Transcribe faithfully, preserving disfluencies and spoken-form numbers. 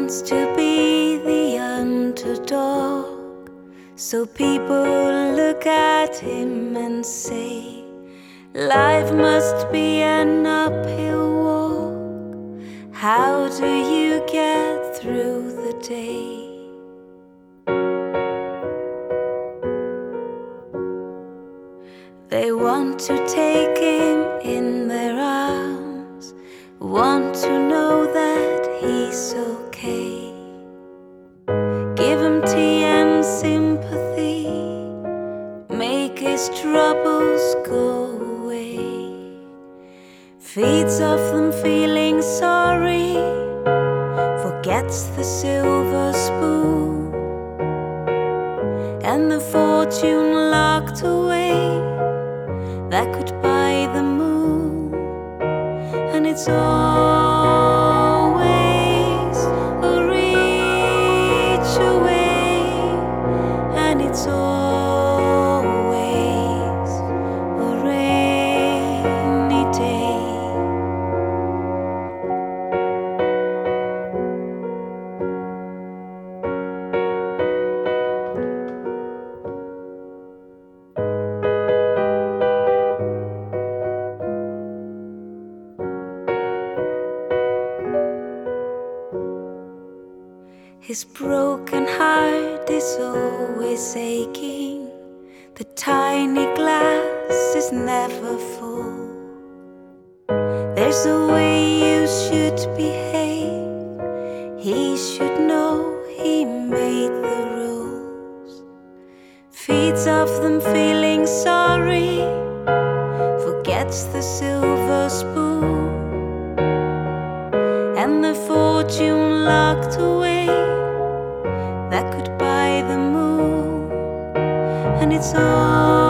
wants to be the underdog, so people look at him and say, life must be an uphill walk. How do you get through the day? They want to take him in their arms, want to know that he's okay. Give him tea and sympathy, make his troubles go away. Feeds off them feeling sorry, forgets the silver spoon and the fortune locked away that could buy the moon. And it's always a reach away, and it's always a rainy day. His broken heart is always aching. The tiny glass is never full. There's a way you should behave. He should know he made the rules. Feeds off them feeling sorry, forgets the silver spoon and the fortune locked away that could buy the moon. And it's all